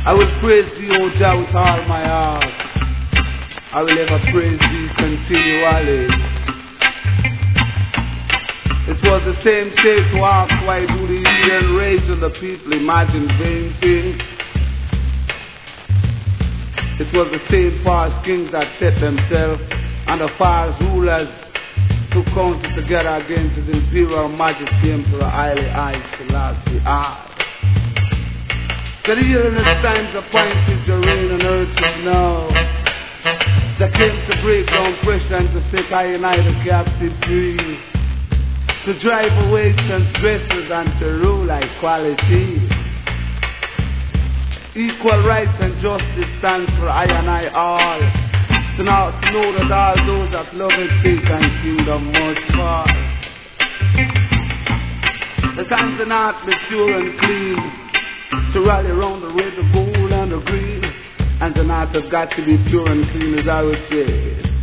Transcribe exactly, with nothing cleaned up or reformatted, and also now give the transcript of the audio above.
I will praise thee, O Jah, with all my heart. I will ever praise thee continually. It was the same shade to ask why do the heathen rage and the people imagine vain things. It was the same false kings that set themselves and the false rulers to counsel together against his imperial majesty Emperor Haile Selassie I. The earnest times appointed the rain and earth is now. That came to break down pressure and to set I and I the captive free, to drive away transgressors and to rule equality. Equal rights and justice stands for I and I all. So now to know that all those that love and faith and kingdom must fall. The times are not be pure and clean, to rally around the red, the gold and the green, and the night have got to be pure and clean, as I would say.